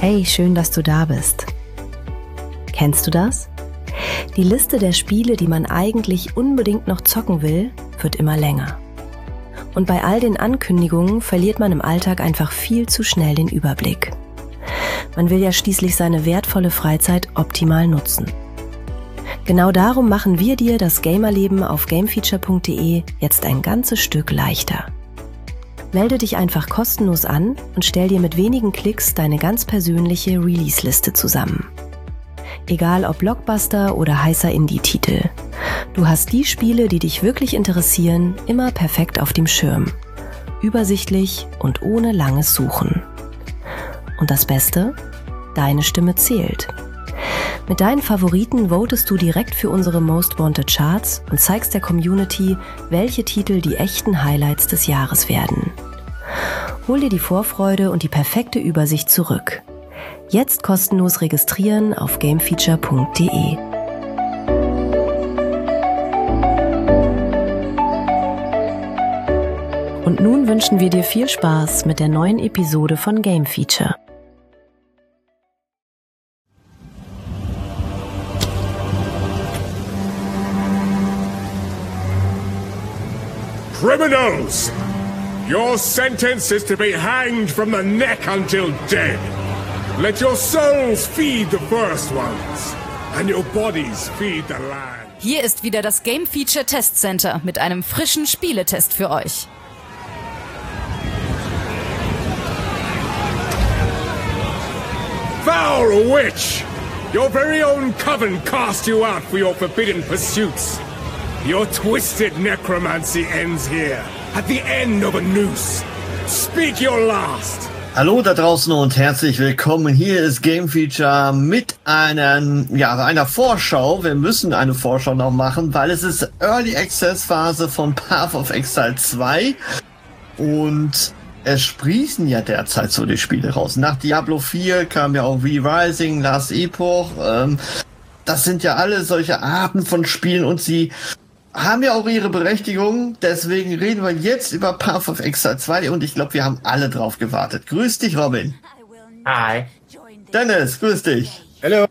Hey, schön, dass du da bist. Kennst du das? Die Liste der Spiele, die man eigentlich unbedingt noch zocken will, wird immer länger. Und bei all den Ankündigungen verliert man im Alltag einfach viel zu schnell den Überblick. Man will ja schließlich seine wertvolle Freizeit optimal nutzen. Genau darum machen wir dir das Gamerleben auf gamefeature.de jetzt ein ganzes Stück leichter. Melde dich einfach kostenlos an und stell dir mit wenigen Klicks deine ganz persönliche Release-Liste zusammen. Egal ob Blockbuster oder heißer Indie-Titel. Du hast die Spiele, die dich wirklich interessieren, immer perfekt auf dem Schirm. Übersichtlich und ohne langes Suchen. Und das Beste? Deine Stimme zählt. Mit deinen Favoriten votest du direkt für unsere Most Wanted Charts und zeigst der Community, welche Titel die echten Highlights des Jahres werden. Hol dir die Vorfreude und die perfekte Übersicht zurück. Jetzt kostenlos registrieren auf gamefeature.de. Und nun wünschen wir dir viel Spaß mit der neuen Episode von Game Feature. Criminals! Your sentence is to be hanged from the neck until dead. Let your souls feed the first ones, and your bodies feed the land. Hier ist wieder das Game Feature Test Center mit einem frischen Spieletest für euch. Foul witch! Your very own coven cast you out for your forbidden pursuits. Your twisted necromancy ends here, at the end of a noose. Speak your last. Hallo da draußen und herzlich willkommen. Hier ist Game Feature mit einer Vorschau. Wir müssen eine Vorschau noch machen, weil es ist Early Access Phase von Path of Exile 2 und es sprießen ja derzeit so die Spiele raus. Nach Diablo 4 kam ja auch V-Rising, Last Epoch. Das sind ja alle solche Arten von Spielen und sie haben ja auch ihre Berechtigung, deswegen reden wir jetzt über Path of Exile 2 und ich glaube, wir haben alle drauf gewartet. Grüß dich, Robin. Hi. Dennis, grüß dich. Hallo.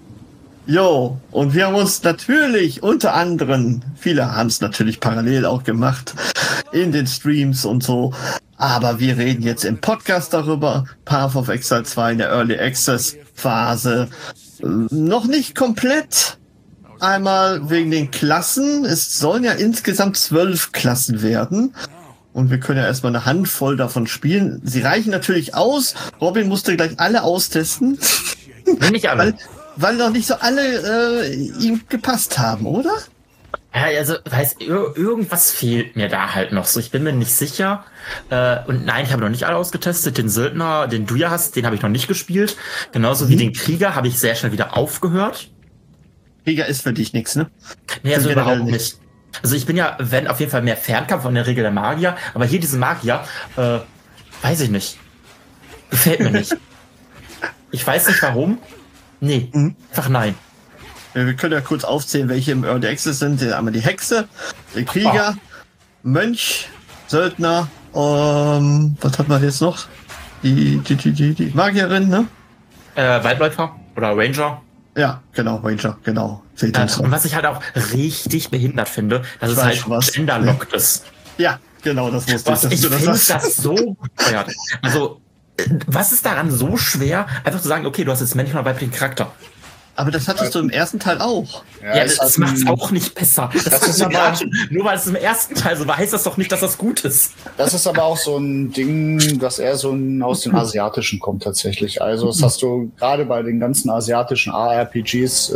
Jo, und wir haben uns natürlich unter anderem, viele haben es natürlich parallel auch gemacht, in den Streams und so, aber wir reden jetzt im Podcast darüber, Path of Exile 2 in der Early Access Phase, noch nicht komplett. Einmal wegen den Klassen. Es sollen ja insgesamt 12 Klassen werden. Und wir können ja erstmal eine Handvoll davon spielen. Sie reichen natürlich aus. Robin musste gleich alle austesten. Nicht alle. Weil noch nicht so alle ihm gepasst haben, oder? Ja, also, irgendwas fehlt mir da halt noch so. Ich bin mir nicht sicher. Und nein, ich habe noch nicht alle ausgetestet. Den Söldner, den du ja hast, den habe ich noch nicht gespielt. Genauso wie den Krieger habe ich sehr schnell wieder aufgehört. Krieger ist für dich nichts, ne? Nee, also überhaupt nicht. Also ich bin ja, wenn, auf jeden Fall mehr Fernkampf von der Regel der Magier, aber hier diesen Magier, weiß ich nicht. Gefällt mir nicht. Ich weiß nicht warum. Nee, einfach nein. Wir können ja kurz aufzählen, welche im Early Access sind. Einmal die Hexe, der Krieger, Mönch, Söldner, was hat man jetzt noch? Die Magierin, ne? Waldläufer oder Ranger. Ja, genau, Ranger, genau. Und was ich halt auch richtig behindert finde, dass es halt genderlockt ist. Ja, genau, das wusste ich. Ich finde das so bescheuert. Also, was ist daran so schwer, einfach zu sagen, okay, du hast jetzt männlichen oder weiblichen Charakter? Aber das hattest du im ersten Teil auch. Ja, das macht es auch nicht besser. Das ist aber nur weil es im ersten Teil so war, heißt das doch nicht, dass das gut ist. Das ist aber auch so ein Ding, dass eher so aus dem Asiatischen kommt tatsächlich. Also das hast du gerade bei den ganzen asiatischen ARPGs,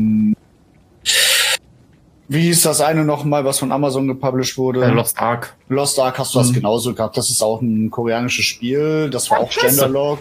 wie hieß das eine nochmal, was von Amazon gepublished wurde? Lost Ark. Lost Ark hast du das genauso gehabt. Das ist auch ein koreanisches Spiel. Das war auch Genderlock.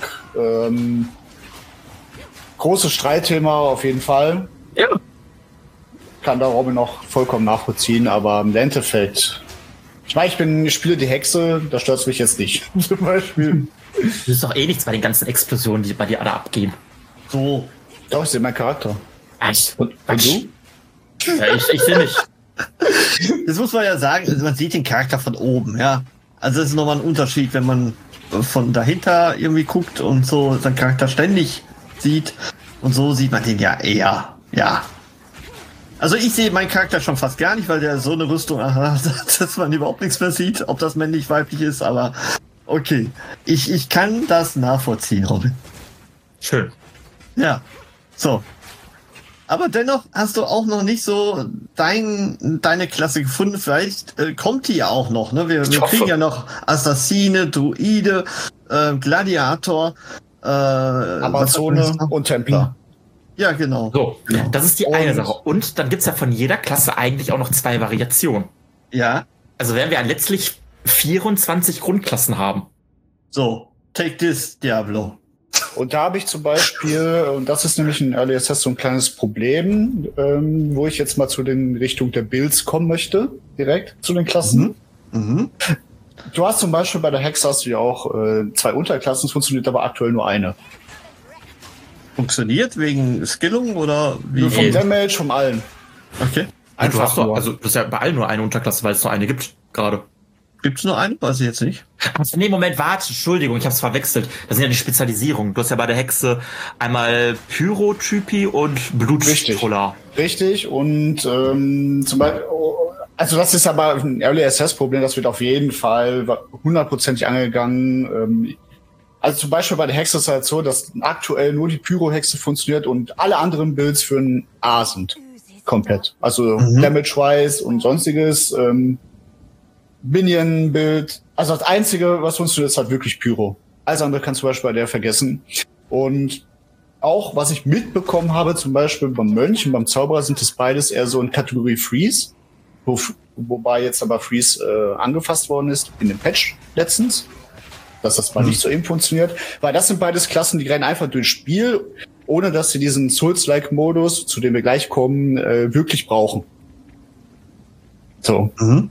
Großes Streitthema auf jeden Fall. Ja. Kann da Robin noch vollkommen nachvollziehen, aber im Endeffekt, ich meine, ich spiele die Hexe, da stört es mich jetzt nicht. Zum Beispiel. Das ist doch eh nichts bei den ganzen Explosionen, die bei dir alle abgehen. So. Doch, ich sehe meinen Charakter. Echt? Und du? Ja, ich sehe nicht. Das muss man ja sagen, man sieht den Charakter von oben, ja. Also das ist nochmal ein Unterschied, wenn man von dahinter irgendwie guckt und so seinen Charakter ständig sieht. Und so sieht man den ja eher, ja. Also ich sehe meinen Charakter schon fast gar nicht, weil der so eine Rüstung hat, dass man überhaupt nichts mehr sieht, ob das männlich, weiblich ist, aber okay. Ich kann das nachvollziehen, Robin. Schön. Ja, so. Aber dennoch hast du auch noch nicht so deine Klasse gefunden. Vielleicht kommt die ja auch noch. Ne? Wir kriegen ja noch Assassine, Druide, Gladiator, Amazone und Templer. Ja, genau. So, das ist die eine Sache. Und dann gibt's ja von jeder Klasse eigentlich auch noch 2 Variationen. Ja. Also werden wir letztlich 24 Grundklassen haben. So, take this, Diablo. Und da habe ich zum Beispiel, und das ist nämlich in Early Access so ein kleines Problem, wo ich jetzt mal zu den Richtung der Builds kommen möchte, direkt zu den Klassen. Du hast zum Beispiel bei der Hex hast du ja auch 2 Unterklassen, es funktioniert aber aktuell nur eine. Funktioniert wegen Skillung oder wie? Nur vom Damage, vom allen. Okay. Du hast doch, also das ist ja bei allen nur eine Unterklasse, weil es nur eine gibt gerade. Gibt's nur eine? Weiß ich jetzt nicht. Also, nee, Moment, warte, Entschuldigung, ich hab's verwechselt. Das sind ja die Spezialisierungen. Du hast ja bei der Hexe einmal Pyrotypie und Bluttroller. Richtig, und zum Beispiel, also das ist aber ein Early Access Problem, das wird auf jeden Fall 100%ig angegangen. Also zum Beispiel bei der Hexe ist es halt so, dass aktuell nur die Pyro-Hexe funktioniert und alle anderen Builds für ein A sind. Komplett. Also Damage-wise und sonstiges. Minion-Bild. Also das Einzige, was funktioniert, ist halt wirklich Pyro. Alles andere kannst du zum Beispiel bei der vergessen. Und auch, was ich mitbekommen habe, zum Beispiel beim Mönch und beim Zauberer, sind das beides eher so in Kategorie Freeze. Wobei jetzt aber Freeze angefasst worden ist in dem Patch letztens. Dass das mal nicht so eben funktioniert. Weil das sind beides Klassen, die rennen einfach durchs Spiel, ohne dass sie diesen Souls-like-Modus, zu dem wir gleich kommen, wirklich brauchen. So.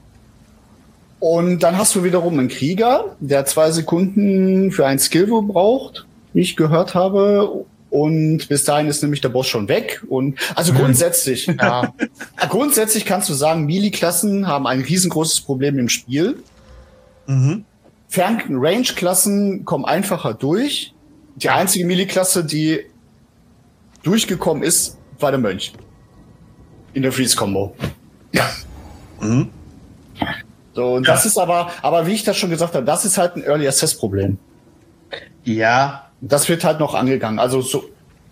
Und dann hast du wiederum einen Krieger, der 2 Sekunden für ein Skill braucht, wie ich gehört habe. Und bis dahin ist nämlich der Boss schon weg. Und also grundsätzlich, grundsätzlich kannst du sagen, Melee-Klassen haben ein riesengroßes Problem im Spiel. Range-Klassen kommen einfacher durch. Die einzige Melee-Klasse, die durchgekommen ist, war der Mönch. In der Freeze-Combo. Ja. So, und das ist aber wie ich das schon gesagt habe, das ist halt ein Early Access-Problem. Ja. Das wird halt noch angegangen. Also so.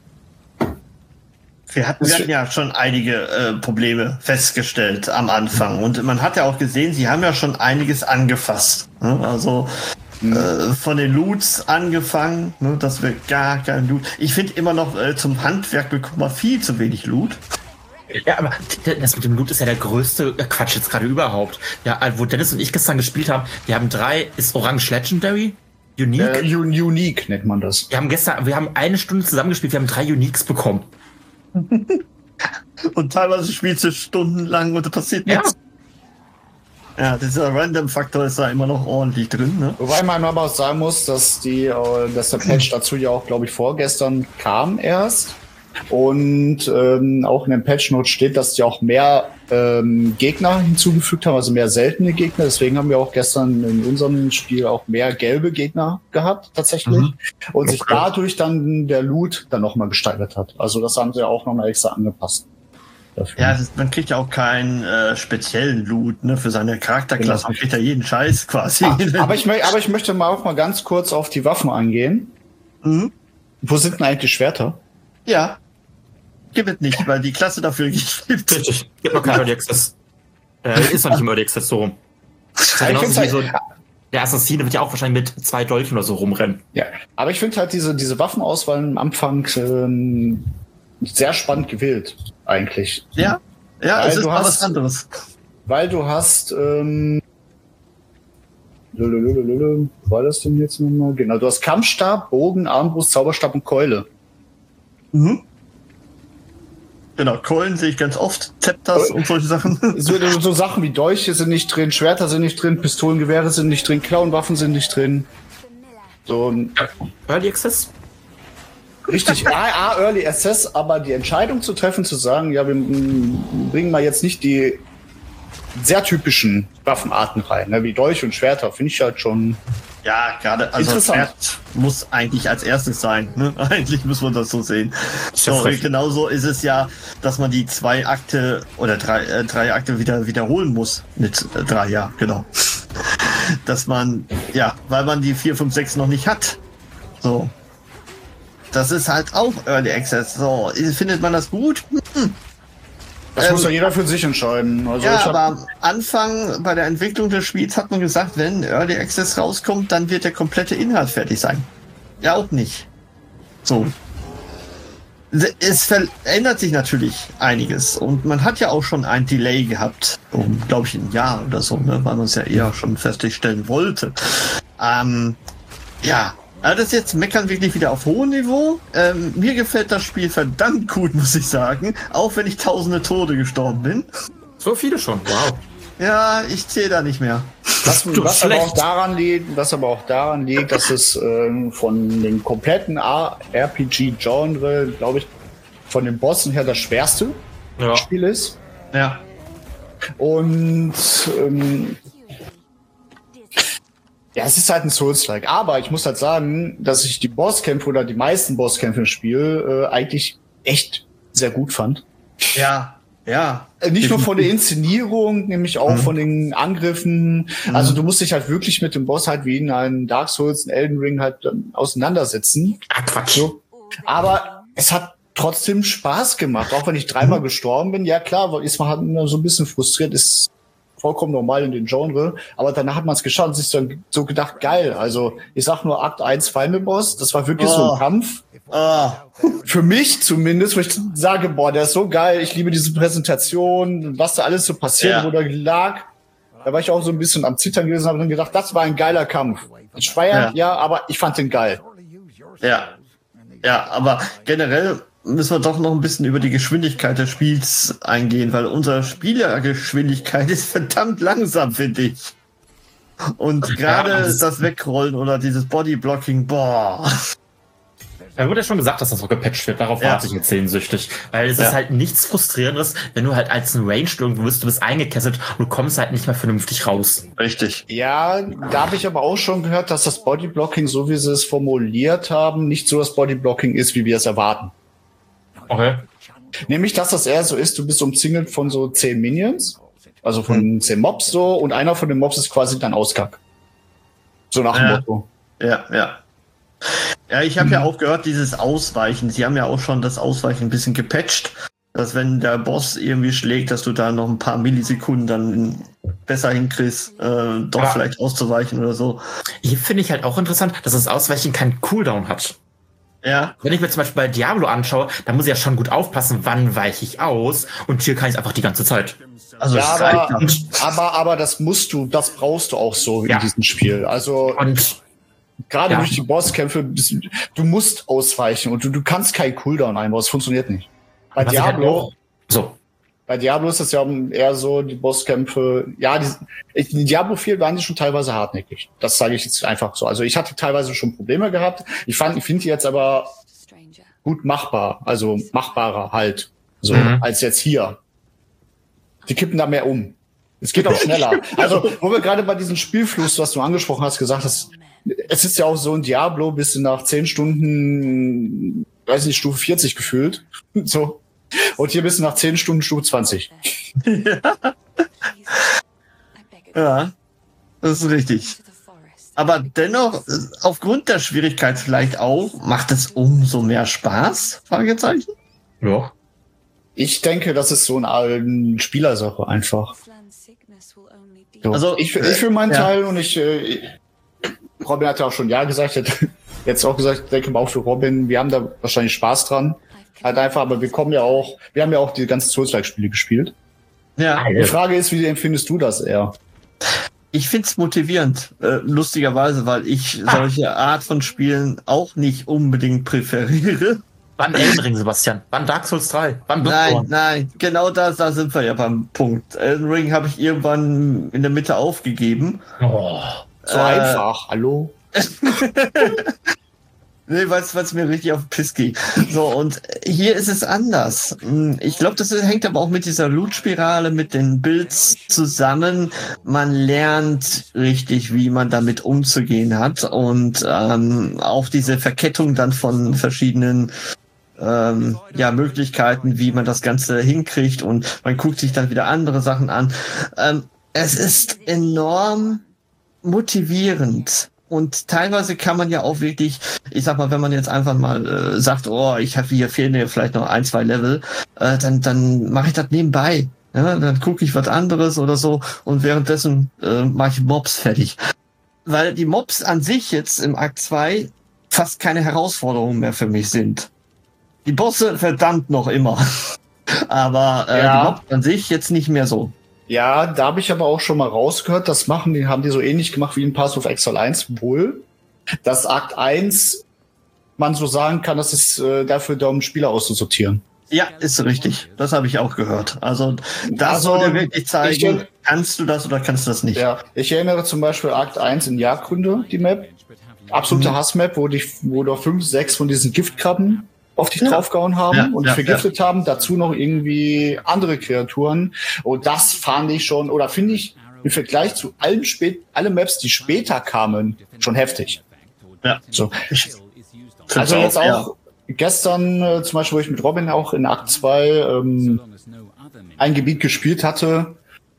Wir hatten ja schon einige Probleme festgestellt am Anfang. Und man hat ja auch gesehen, sie haben ja schon einiges angefasst. Ne? Also von den Loots angefangen, ne? Dass wir gar kein Loot. Ich finde immer noch zum Handwerk bekommt man viel zu wenig Loot. Ja, aber das mit dem Loot ist ja der größte Quatsch jetzt gerade überhaupt. Ja, wo Dennis und ich gestern gespielt haben, wir haben 3, ist Orange Legendary? Unique? Unique nennt man das. Wir haben 1 Stunde zusammengespielt, wir haben 3 Uniques bekommen. Und teilweise spielst du stundenlang und da passiert nichts. Ja, dieser Random-Faktor ist da immer noch ordentlich drin. Ne? Wobei man aber auch sagen muss, dass der Patch dazu ja auch, glaube ich, vorgestern kam erst. Und auch in dem Patch-Note steht, dass die auch mehr Gegner hinzugefügt haben, also mehr seltene Gegner. Deswegen haben wir auch gestern in unserem Spiel auch mehr gelbe Gegner gehabt, tatsächlich. Und sich dadurch dann der Loot dann nochmal gesteigert hat. Also das haben sie auch nochmal extra angepasst. Dafür. Ja, man kriegt ja auch keinen speziellen Loot, ne, für seine Charakterklasse. Man kriegt ja jeden Scheiß quasi. Aber ich möchte mal ganz kurz auf die Waffen eingehen. Wo sind denn eigentlich die Schwerter? Ja, gibt es nicht, weil die Klasse dafür gibt. Richtig, gibt noch kein Early Access. Ist noch nicht im Early Access so rum. Genauso wie so, der Assassine wird ja auch wahrscheinlich mit 2 Dolchen oder so rumrennen. Ja, aber ich finde halt diese Waffenauswahl am Anfang sehr spannend gewählt, eigentlich. Ja, es ist mal was anderes. Weil du hast war das denn jetzt nochmal? Genau, du hast Kampfstab, Bogen, Armbrust, Zauberstab und Keule. Genau, Keulen sehe ich ganz oft, Zepters und solche Sachen. So Sachen wie Dolche sind nicht drin, Schwerter sind nicht drin, Pistolengewehre sind nicht drin, Klauenwaffen sind nicht drin. So Early Access? Richtig, Early Access, aber die Entscheidung zu treffen, zu sagen, ja, wir bringen mal jetzt nicht die sehr typischen Waffenarten rein, ne, wie Dolche und Schwerter, finde ich halt schon Ja, gerade, also das Interessant. Schwert muss eigentlich als erstes sein. Ne? Eigentlich muss man das so sehen. ja So, frech. genauso ist es ja, dass man die 2 Akte oder 3 Akte wiederholen muss. Mit 3, ja, genau. Dass man, ja, weil man die 4, 5, 6 noch nicht hat. So. Das ist halt auch Early Access. So, findet man das gut? Das muss ja jeder für sich entscheiden. Also Ja, ich hab, aber am Anfang bei der Entwicklung des Spiels hat man gesagt, wenn Early Access rauskommt, dann wird der komplette Inhalt fertig sein. Ja, auch nicht. So. Es verändert sich natürlich einiges und man hat ja auch schon ein Delay gehabt, um, glaube ich, ein Jahr oder so, ne, weil man es ja eher schon feststellen wollte. Ja, aber das ist jetzt Meckern wirklich wieder auf hohem Niveau. Mir gefällt das Spiel verdammt gut, muss ich sagen, auch wenn ich tausende Tode gestorben bin. So viele schon, wow. Ja, ich zähle da nicht mehr. was aber auch daran liegt, dass es von dem kompletten RPG-Genre, glaube ich, von den Bossen her das schwerste Ja. Spiel ist. Ja. Und ja, es ist halt ein Souls-like. Aber ich muss halt sagen, dass ich die Bosskämpfe oder die meisten Bosskämpfe im Spiel eigentlich echt sehr gut fand. Ja. Ja. Nicht nur von der Inszenierung, nämlich auch von den Angriffen. Also du musst dich halt wirklich mit dem Boss halt wie in einem Dark Souls, in Elden Ring halt auseinandersetzen. Ah, Quatsch. So. Aber es hat trotzdem Spaß gemacht, auch wenn ich 3-mal gestorben bin. Ja klar, ist man halt immer so ein bisschen frustriert, ist vollkommen normal in dem Genre. Aber danach hat man es geschafft und sich dann so gedacht, geil. Also ich sag nur Akt 1 Final Boss, das war wirklich so ein Kampf. Für mich zumindest, wo ich sage, boah, der ist so geil, ich liebe diese Präsentation, was da alles so passiert, wo da lag. Da war ich auch so ein bisschen am Zittern gewesen, habe dann gedacht, das war ein geiler Kampf. Schwer, ja, aber ich fand den geil. Ja. Ja, aber generell müssen wir doch noch ein bisschen über die Geschwindigkeit des Spiels eingehen, weil unsere Spielergeschwindigkeit ist verdammt langsam, finde ich. Und gerade das Wegrollen oder dieses Bodyblocking, boah. Da wurde ja schon gesagt, dass das so gepatcht wird. Darauf warte ich jetzt sehnsüchtig. Weil es ist halt nichts Frustrierendes, wenn du halt als ein Ranged irgendwo bist, du bist eingekesselt und du kommst halt nicht mehr vernünftig raus. Richtig. Ja, da habe ich aber auch schon gehört, dass das Bodyblocking, so wie sie es formuliert haben, nicht so das Bodyblocking ist, wie wir es erwarten. Okay. Nämlich, dass das eher so ist, du bist umzingelt von so 10 Minions, also von 10 Mobs so, und einer von den Mobs ist quasi dein Auskack. So nach dem Motto. Ja, ja. Ja, ich habe ja auch gehört, dieses Ausweichen. Sie haben ja auch schon das Ausweichen ein bisschen gepatcht, dass wenn der Boss irgendwie schlägt, dass du da noch ein paar Millisekunden dann besser hinkriegst, doch vielleicht auszuweichen oder so. Hier finde ich halt auch interessant, dass das Ausweichen keinen Cooldown hat. Ja. Wenn ich mir zum Beispiel bei Diablo anschaue, da muss ich ja schon gut aufpassen, wann weiche ich aus. Und hier kann ich es einfach die ganze Zeit. Also Ja, aber das das brauchst du auch so in diesem Spiel. Also Und gerade durch die Bosskämpfe, du musst ausweichen und du kannst keinen Cooldown einbauen, das funktioniert nicht. Bei was ich halt Diablo, auch, so. bei Diablo ist das ja eher so, die Bosskämpfe, ja, in Diablo 4 waren die schon teilweise hartnäckig. Das sage ich jetzt einfach so. Also ich hatte teilweise schon Probleme gehabt. Ich finde die jetzt aber gut machbar, also machbarer halt, so als jetzt hier. Die kippen da mehr um. Es geht auch schneller. Also, wo wir gerade bei diesem Spielfluss, was du angesprochen hast, gesagt hast, es ist ja auch so, in Diablo bist du nach 10 Stunden, weiß nicht, Stufe 40 gefühlt. So. Und hier bist du nach 10 Stunden Stufe 20. Ja, das ist richtig. Aber dennoch, aufgrund der Schwierigkeit vielleicht auch, macht es umso mehr Spaß? Fragezeichen? Ja. Ich denke, das ist so eine Spielersache einfach. So. Also, ich für meinen Teil und Robin hat ja auch schon ja gesagt, hat jetzt auch gesagt, ich denke mal auch für Robin, wir haben da wahrscheinlich Spaß dran. Halt einfach, aber wir haben ja auch die ganzen Souls-like-Spiele gespielt. Ja. Die Frage ist, wie empfindest du das eher? Ich find's motivierend, lustigerweise, weil ich solche Art von Spielen auch nicht unbedingt präferiere. Wann Elden Ring, Sebastian? Wann Dark Souls 3? Wann Bloodborne? Nein, genau da sind wir ja beim Punkt. Elden Ring habe ich irgendwann in der Mitte aufgegeben. Oh. So einfach, hallo? Nee, weil es mir richtig auf den Piss ging. So, und hier ist es anders. Ich glaube, das hängt aber auch mit dieser Loot-Spirale, mit den Builds zusammen. Man lernt richtig, wie man damit umzugehen hat und auch diese Verkettung dann von verschiedenen Möglichkeiten, wie man das Ganze hinkriegt, und man guckt sich dann wieder andere Sachen an. Es ist enorm motivierend. Und teilweise kann man ja auch wirklich, ich sag mal, wenn man jetzt einfach mal sagt, oh, hier fehlen mir vielleicht noch 1, 2 Level, dann mache ich das nebenbei. Ja, dann gucke ich was anderes oder so, und währenddessen mache ich Mobs fertig. Weil die Mobs an sich jetzt im Akt 2 fast keine Herausforderung mehr für mich sind. Die Bosse verdammt noch immer. Aber die Mobs an sich jetzt nicht mehr so. Ja, da habe ich aber auch schon mal rausgehört, haben die so ähnlich gemacht wie in Path of Exile 1 wohl. Dass Akt 1, man so sagen kann, das ist dafür da, um Spieler auszusortieren. Ja, ist richtig. Das habe ich auch gehört. Also das soll dir wirklich zeigen, kannst du das oder kannst du das nicht. Ja, ich erinnere zum Beispiel Akt 1 in Jagdgründe, die Map. Absolute Hassmap, wo da 5, 6 von diesen Giftkrabben auf dich draufgehauen haben und vergiftet haben, dazu noch irgendwie andere Kreaturen. Und das fand ich schon, oder finde ich im Vergleich zu alle Maps, die später kamen, schon heftig. Ja. So. Also jetzt auch gestern zum Beispiel, wo ich mit Robin auch in Akt 2 ein Gebiet gespielt hatte,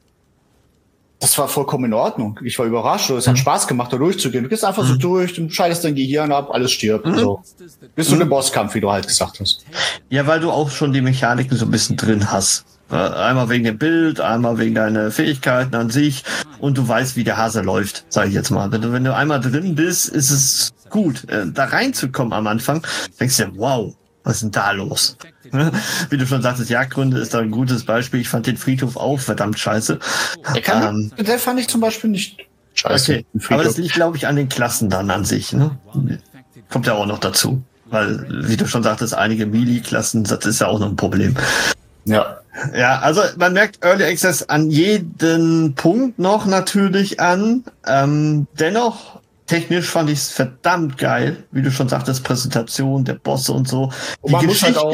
das war vollkommen in Ordnung. Ich war überrascht. Es hat Spaß gemacht, da durchzugehen. Du gehst einfach so durch, du schaltest dein Gehirn ab, alles stirbt. So. Bis zu dem Bosskampf, wie du halt gesagt hast. Ja, weil du auch schon die Mechaniken so ein bisschen drin hast. Einmal wegen dem Bild, einmal wegen deiner Fähigkeiten an sich. Und du weißt, wie der Hase läuft, sage ich jetzt mal. Wenn du einmal drin bist, ist es gut. Da reinzukommen am Anfang, denkst du dir, wow, was ist denn da los? Wie du schon sagtest, Jagdgründe ist da ein gutes Beispiel. Ich fand den Friedhof auch verdammt scheiße. Der fand ich zum Beispiel nicht scheiße. Okay. Aber das liegt, glaube ich, an den Klassen dann an sich. Ne? Kommt ja auch noch dazu. Weil, wie du schon sagtest, einige Melee-Klassen, das ist ja auch noch ein Problem. Ja. Ja, also man merkt Early Access an jeden Punkt noch natürlich an. Dennoch, technisch fand ich es verdammt geil, wie du schon sagtest, Präsentation der Bosse und so. Und man muss halt auch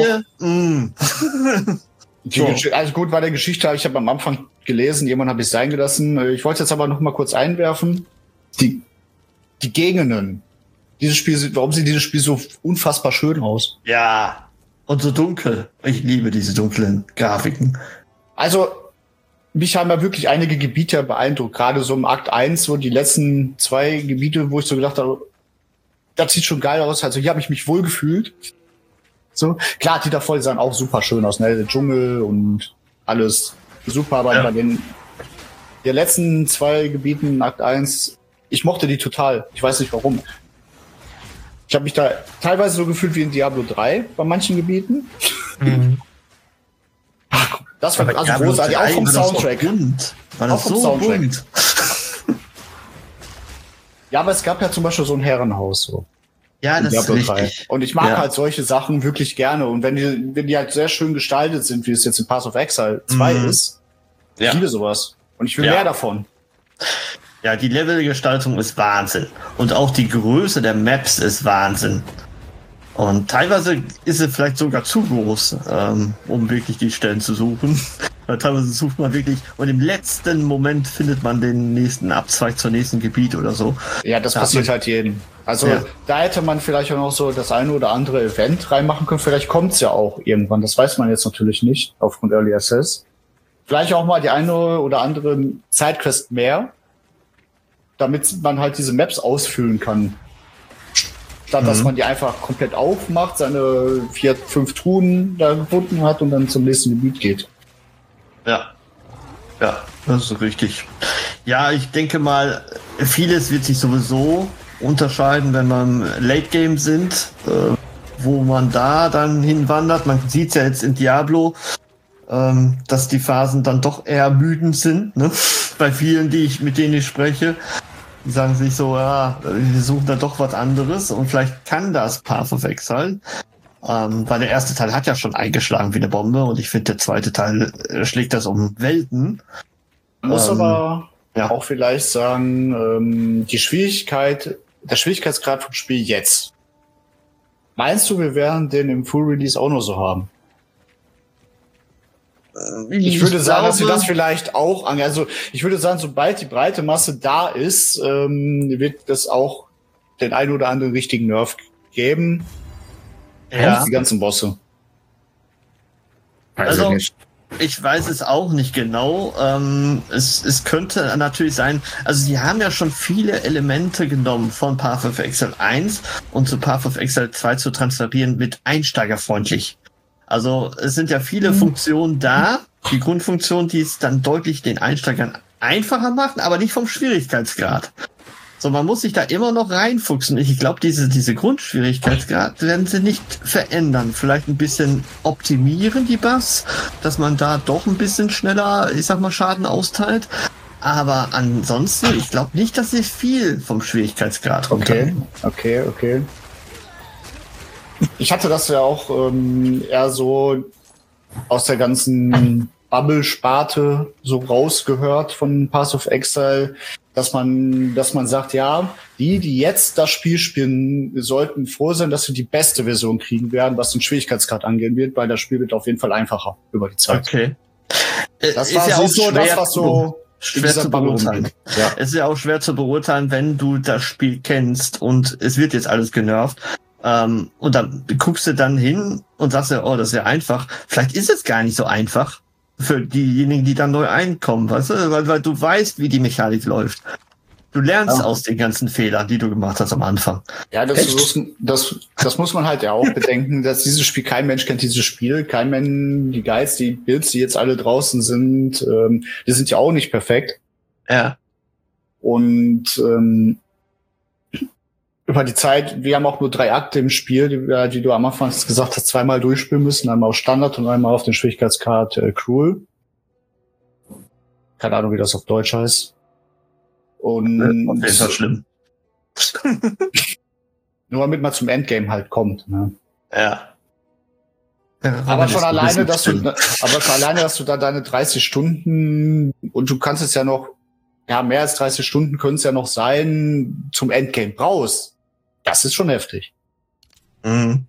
So. Also gut, bei der Geschichte ich habe am Anfang gelesen, jemand habe ich sein gelassen. Ich wollte jetzt aber noch mal kurz einwerfen. Die Gegenden, warum sieht dieses Spiel so unfassbar schön aus? Ja, und so dunkel. Ich liebe diese dunklen Grafiken. Also, mich haben ja wirklich einige Gebiete beeindruckt. Gerade so im Akt 1, wo die letzten 2 Gebiete, wo ich so gedacht habe, das sieht schon geil aus. Also hier habe ich mich wohl gefühlt. So, klar, die davor sahen auch super schön aus, ne? Der Dschungel und alles super, aber bei der letzten 2 Gebieten in Akt 1, ich mochte die total. Ich weiß nicht warum. Ich habe mich da teilweise so gefühlt wie in Diablo 3 bei manchen Gebieten. Ach, das war also großartig, auch vom Soundtrack. War das so bunt? Ja, aber es gab ja zum Beispiel so ein Herrenhaus. So. Ja, das ist richtig. Und ich mag halt solche Sachen wirklich gerne. Und wenn die halt sehr schön gestaltet sind, wie es jetzt in Path of Exile 2 ist, ich liebe sowas. Und ich will mehr davon. Ja, die Levelgestaltung ist Wahnsinn. Und auch die Größe der Maps ist Wahnsinn. Und teilweise ist sie vielleicht sogar zu groß, um wirklich die Stellen zu suchen. Weil teilweise sucht man wirklich und im letzten Moment findet man den nächsten Abzweig zur nächsten Gebiet oder so. Ja, das passiert halt jedem. Also da hätte man vielleicht auch noch so das eine oder andere Event reinmachen können. Vielleicht kommt's ja auch irgendwann. Das weiß man jetzt natürlich nicht aufgrund Early Access. Vielleicht auch mal die eine oder andere Sidequest mehr, damit man halt diese Maps ausfüllen kann. Statt dass man die einfach komplett aufmacht, seine 4, 5 Truhen da gefunden hat und dann zum nächsten Gebiet geht. Ja, das ist richtig. Ja, ich denke mal, vieles wird sich sowieso unterscheiden, wenn man Late Game sind, wo man da dann hinwandert. Man sieht es ja jetzt in Diablo, dass die Phasen dann doch eher ermüdend sind, ne? Bei vielen, mit denen ich spreche. Die sagen sich so, ja, wir suchen da doch was anderes und vielleicht kann das Path of Exile. Weil der erste Teil hat ja schon eingeschlagen wie eine Bombe und ich finde, der zweite Teil schlägt das um Welten. Man muss aber auch vielleicht sagen, der Schwierigkeitsgrad vom Spiel jetzt Meinst du, wir werden den im Full Release auch noch so haben? Ich würde sagen, dass wir das vielleicht auch also ich würde sagen, sobald die breite Masse da ist, wird das auch den einen oder anderen richtigen Nerf geben. Ja. Die ganzen Bosse. Also, ich weiß es auch nicht genau. Es könnte natürlich sein, also sie haben ja schon viele Elemente genommen von Path of Exile 1 und zu Path of Exile 2 zu transferieren mit einsteigerfreundlich. Also es sind ja viele Funktionen da, die Grundfunktion, die es dann deutlich den Einsteigern einfacher machen, aber nicht vom Schwierigkeitsgrad. So, man muss sich da immer noch reinfuchsen. Ich glaube, diese Grundschwierigkeitsgrad werden sie nicht verändern. Vielleicht ein bisschen optimieren, die Buffs, dass man da doch ein bisschen schneller, ich sag mal, Schaden austeilt. Aber ansonsten, ich glaube nicht, dass sie viel vom Schwierigkeitsgrad runternehmen. Okay. Ich hatte das ja auch eher so aus der ganzen Bubble-Sparte so rausgehört von Path of Exile, dass man sagt, ja, die jetzt das Spiel spielen, sollten froh sein, dass sie die beste Version kriegen werden, was den Schwierigkeitsgrad angehen wird, weil das Spiel wird auf jeden Fall einfacher über die Zeit. Okay. Das war ja auch so das, was so schwer zu beurteilen. Ja. Es ist ja auch schwer zu beurteilen, wenn du das Spiel kennst und es wird jetzt alles genervt. Und dann guckst du dann hin und sagst ja, oh, das ist ja einfach. Vielleicht ist es gar nicht so einfach für diejenigen, die dann neu einkommen, weißt du? Weil du weißt, wie die Mechanik läuft. Du lernst aus den ganzen Fehlern, die du gemacht hast am Anfang. Ja, das muss man halt ja auch bedenken, dass dieses Spiel, kein Mensch kennt dieses Spiel, kein Mensch, die Guides, die Builds, die jetzt alle draußen sind, die sind ja auch nicht perfekt. Ja. Und über die Zeit, wir haben auch nur 3 Akte im Spiel, die du am Anfang gesagt hast, 2-mal durchspielen müssen, einmal auf Standard und einmal auf den Schwierigkeitsgrad Cruel. Keine Ahnung, wie das auf Deutsch heißt. Und das ist halt schlimm. Nur damit man zum Endgame halt kommt. Ne? Ja. Aber schon alleine, dass du da deine 30 Stunden und du kannst es ja noch, ja, mehr als 30 Stunden können es ja noch sein, zum Endgame brauchst. Das ist schon heftig. Mhm.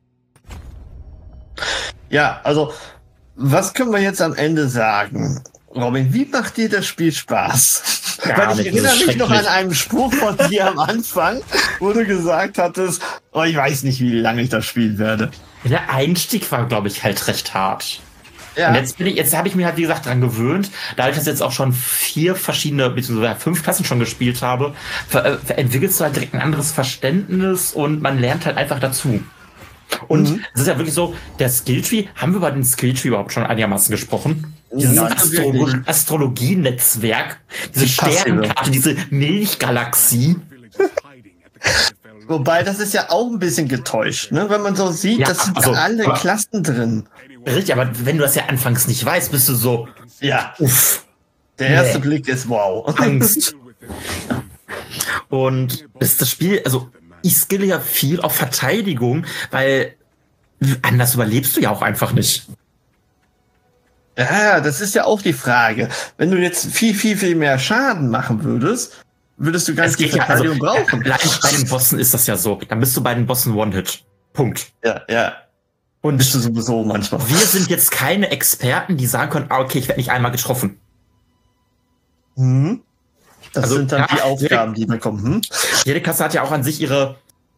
Ja, also, was können wir jetzt am Ende sagen? Robin, wie macht dir das Spiel Spaß? Weil ich erinnere mich noch an einen Spruch von dir am Anfang, wo du gesagt hattest, oh, ich weiß nicht, wie lange ich das spielen werde. Der Einstieg war, glaube ich, halt recht hart. Ja. Und jetzt habe ich mich halt, wie gesagt, dran gewöhnt. Dadurch, dass ich jetzt auch schon 4 verschiedene, beziehungsweise 5 Klassen schon gespielt habe, entwickelst du halt direkt ein anderes Verständnis und man lernt halt einfach dazu. Und es ist ja wirklich so, der Skilltree, haben wir über den Skilltree überhaupt schon einigermaßen gesprochen? Dieses Astrologie-Netzwerk, diese Sternenkarte, diese Milchgalaxie. Wobei, das ist ja auch ein bisschen getäuscht, ne? Wenn man so sieht, das sind alle Klassen drin. Richtig, aber wenn du das ja anfangs nicht weißt, bist du so, ja, uff. Der erste Blick ist wow. Angst. Und das Spiel, also ich skille ja viel auf Verteidigung, weil anders überlebst du ja auch einfach nicht. Ja, das ist ja auch die Frage. Wenn du jetzt viel mehr Schaden machen würdest du gar nicht die Verteidigung brauchen. Bei den Bossen ist das ja so. Dann bist du bei den Bossen One-Hit. Punkt. Ja. Und bist du sowieso manchmal. Wir sind jetzt keine Experten, die sagen können, okay, ich werde nicht einmal getroffen. Mhm. Das sind dann die Aufgaben, die wir kommen. Jede Klasse hat ja auch an sich ihre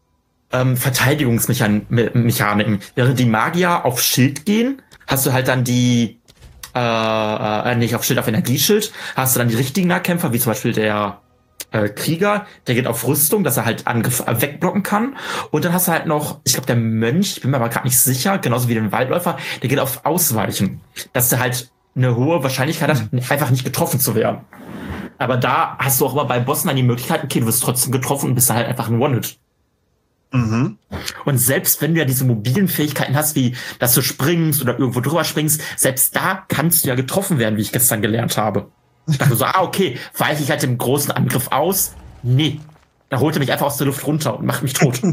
Verteidigungsmechaniken. Während die Magier auf Schild gehen, hast du halt dann die nicht auf Schild, auf Energieschild, hast du dann die richtigen Nahkämpfer, wie zum Beispiel der Krieger, der geht auf Rüstung, dass er halt Angriff wegblocken kann. Und dann hast du halt noch, ich glaube, der Mönch, ich bin mir aber gerade nicht sicher, genauso wie den Waldläufer, der geht auf Ausweichen. Dass der halt eine hohe Wahrscheinlichkeit hat, einfach nicht getroffen zu werden. Aber da hast du auch immer bei Bossen dann die Möglichkeit, okay, du wirst trotzdem getroffen und bist dann halt einfach ein One-Hit. Mhm. Und selbst wenn du ja diese mobilen Fähigkeiten hast, wie dass du springst oder irgendwo drüber springst, selbst da kannst du ja getroffen werden, wie ich gestern gelernt habe. Ich dachte so, okay, weiche ich halt den großen Angriff aus? Nee. Da holt er mich einfach aus der Luft runter und macht mich tot.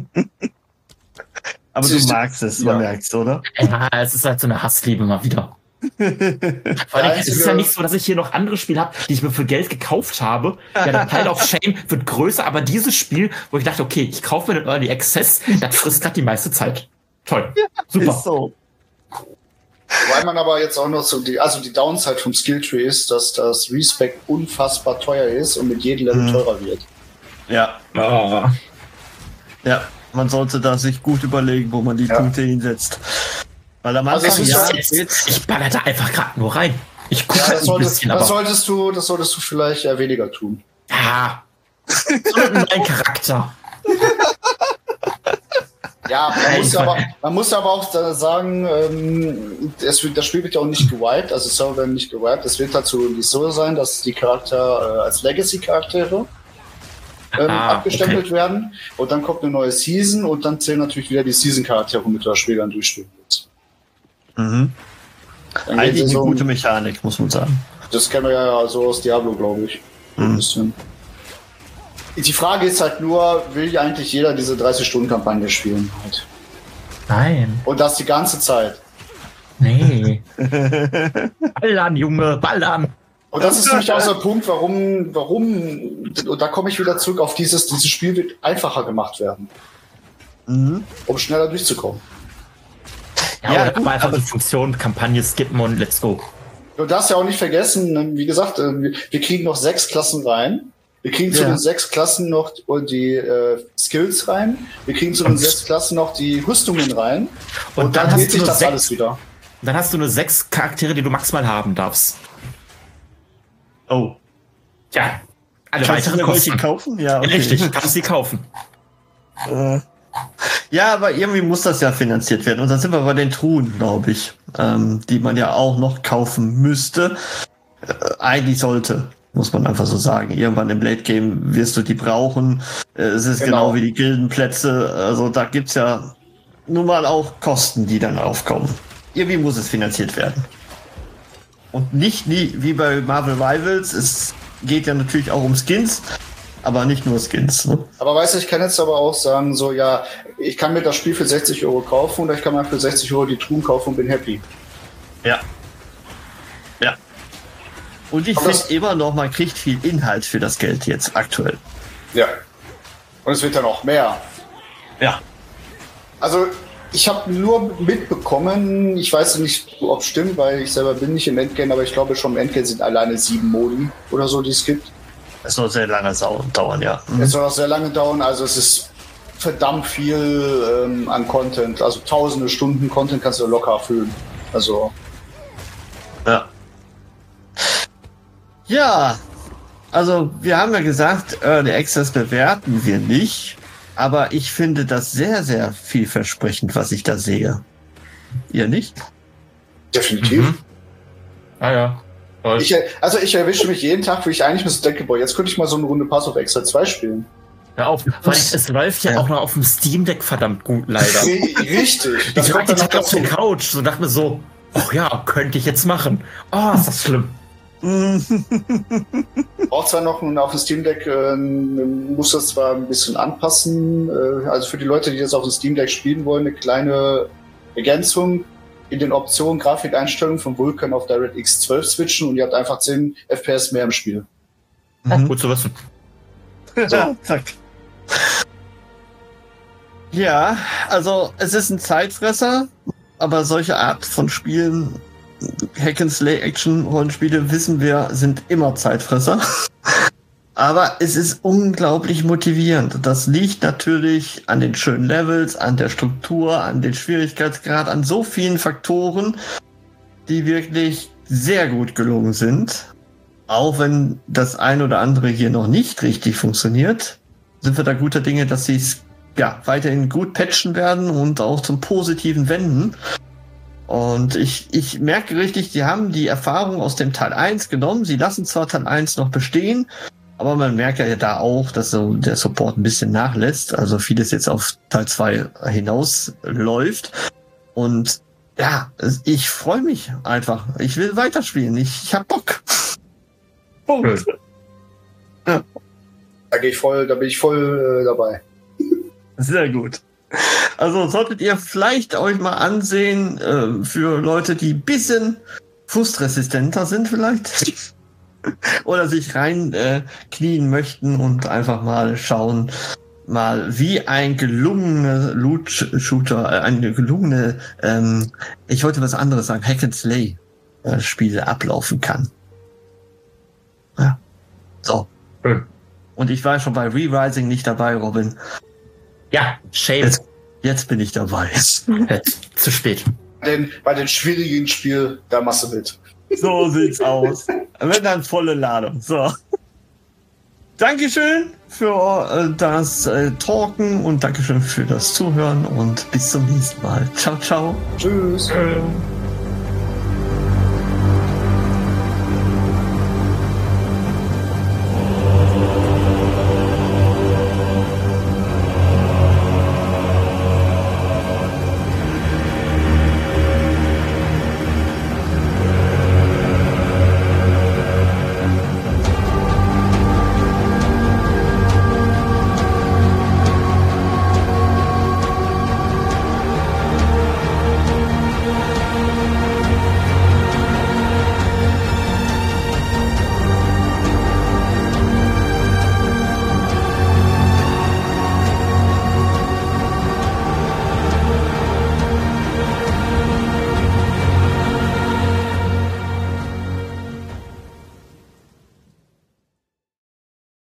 Aber du magst es, man merkt's, oder? Ja, es ist halt so eine Hassliebe mal wieder. Vor allem, es ist ja nicht so, dass ich hier noch andere Spiele habe, die ich mir für Geld gekauft habe. Ja, der Pile of Shame wird größer, aber dieses Spiel, wo ich dachte, okay, ich kaufe mir den Early Access, das frisst gerade die meiste Zeit. Toll. Ja, super. Ist so. Weil man aber jetzt auch noch so die Downside vom Skilltree ist, dass das Respect unfassbar teuer ist und mit jedem Level teurer wird. Ja. Ja, man sollte da sich gut überlegen, wo man die Punkte hinsetzt. Weil am Anfang, ich baller da einfach gerade nur rein. Ich gucke das ein bisschen, aber... Das solltest du vielleicht weniger tun. Ja. So mit meinem Charakter. Ja, man muss aber auch sagen, das Spiel wird ja auch nicht gewiped, also Server werden nicht gewiped. Es wird dazu nicht so sein, dass die Charakter als Legacy-Charaktere abgestempelt werden. Und dann kommt eine neue Season und dann zählen natürlich wieder die Season-Charaktere, womit du das Spiel dann durchspielen willst. Mhm. Eigentlich eine gute Mechanik, muss man sagen. Das kennen wir ja so aus Diablo, glaube ich. Ein bisschen. Die Frage ist halt nur, will eigentlich jeder diese 30-Stunden-Kampagne spielen? Halt. Nein. Und das die ganze Zeit. Nee. Ballern, Junge, ballern. Und das ist nämlich auch so ein Punkt, warum, und da komme ich wieder zurück auf dieses Spiel wird einfacher gemacht werden. Um schneller durchzukommen. Ja, oder einfach die Funktion, Kampagne skippen und let's go. Du darfst ja auch nicht vergessen, wie gesagt, wir kriegen noch 6 Klassen rein. Wir kriegen zu den 6 Klassen noch die Skills rein. Wir kriegen zu den 6 Klassen noch die Rüstungen rein. Und dann dreht sich das alles wieder. Dann hast du nur 6 Charaktere, die du maximal haben darfst. Oh. Ja. Alle Kannst weiteren du welche kaufen? Ja, okay. Richtig, kannst sie kaufen. Ja, aber irgendwie muss das ja finanziert werden. Und dann sind wir bei den Truhen, glaube ich, die man ja auch noch kaufen müsste. Eigentlich sollte, muss man einfach so sagen. Irgendwann im Late Game wirst du die brauchen. Es ist genau wie die Gildenplätze. Also da gibt's ja nun mal auch Kosten, die dann aufkommen. Irgendwie muss es finanziert werden. Und nicht wie bei Marvel Rivals. Es geht ja natürlich auch um Skins. Aber nicht nur Skins. Ne? Aber weißt du, ich kann jetzt aber auch sagen, so, ja, ich kann mir das Spiel für 60 Euro kaufen oder ich kann mir für 60 Euro die Truhen kaufen und bin happy. Ja. Ja. Und ich finde immer noch, man kriegt viel Inhalt für das Geld jetzt aktuell. Ja. Und es wird dann auch mehr. Ja. Also, ich habe nur mitbekommen, ich weiß nicht, ob es stimmt, weil ich selber bin nicht im Endgame, aber ich glaube schon im Endgame sind alleine 7 Modi oder so, die es gibt. Es soll sehr lange dauern, ja. Es soll auch sehr lange dauern, also es ist verdammt viel an Content. Also tausende Stunden Content kannst du locker erfüllen. Also. Ja. Ja, also wir haben ja gesagt, Early Access bewerten wir nicht, aber ich finde das sehr, sehr vielversprechend, was ich da sehe. Ihr nicht? Definitiv. Ah ja. Ich erwische mich jeden Tag, wo ich eigentlich mir so denke, boah, jetzt könnte ich mal so eine Runde Path of Exile 2 spielen. Hör auf, weil es läuft ja auch noch auf dem Steam Deck verdammt gut, leider. Richtig. Ich lag jetzt auf der Couch und dachte mir so, ach ja, könnte ich jetzt machen. Oh, ist das schlimm. Braucht zwar noch auf dem Steam Deck, muss das zwar ein bisschen anpassen. Also für die Leute, die das auf dem Steam Deck spielen wollen, eine kleine Ergänzung. In den Optionen Grafikeinstellungen von Vulkan auf DirectX 12 switchen und ihr habt einfach 10 FPS mehr im Spiel. Gut zu wissen. So. Zack. Ja, also es ist ein Zeitfresser, aber solche Art von Spielen, Hack-and-Slay-Action-Rollenspiele, wissen wir, sind immer Zeitfresser. Aber es ist unglaublich motivierend. Das liegt natürlich an den schönen Levels, an der Struktur, an den Schwierigkeitsgrad, an so vielen Faktoren, die wirklich sehr gut gelungen sind. Auch wenn das ein oder andere hier noch nicht richtig funktioniert, sind wir da guter Dinge, dass sie es weiterhin gut patchen werden und auch zum Positiven wenden. Und ich merke richtig, sie haben die Erfahrung aus dem Teil 1 genommen. Sie lassen zwar Teil 1 noch bestehen, aber man merkt ja da auch, dass so der Support ein bisschen nachlässt. Also vieles jetzt auf Teil 2 hinaus läuft. Und ja, ich freue mich einfach. Ich will weiterspielen. Ich hab Bock. Punkt. Ja. Da bin ich voll dabei. Sehr gut. Also solltet ihr vielleicht euch mal ansehen, für Leute, die ein bisschen frustresistenter sind vielleicht. Oder sich rein knien möchten und einfach mal schauen, wie ein gelungener Loot-Shooter, eine gelungene, ich wollte was anderes sagen, Hack-and-Slay-Spiele ablaufen kann. Ja. So. Und ich war schon bei Re-Rising nicht dabei, Robin. Ja, shame. Jetzt bin ich dabei. Zu spät. Bei den schwierigen Spielen, da machst du mit. So sieht's aus. Wenn dann volle Ladung. So. Dankeschön für das Talken und Dankeschön für das Zuhören und bis zum nächsten Mal. Ciao, ciao. Tschüss.